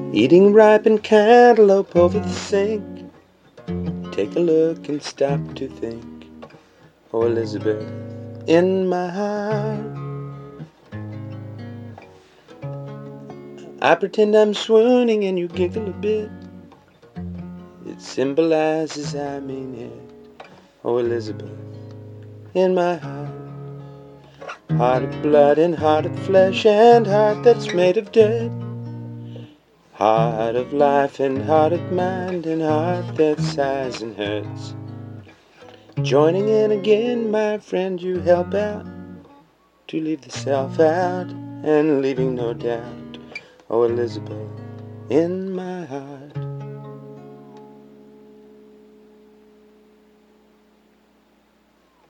eating ripened cantaloupe over the sink. Take a look and stop to think. Oh, Elizabeth, in my heart, I pretend I'm swooning and you giggle a bit. It symbolizes I mean it. Oh, Elizabeth, in my heart, heart of blood and heart of flesh and heart that's made of dirt, heart of life and heart of mind and heart that sighs and hurts. Joining in again, my friend, you help out to leave the self out and leaving no doubt. Oh, Elizabeth, in my heart.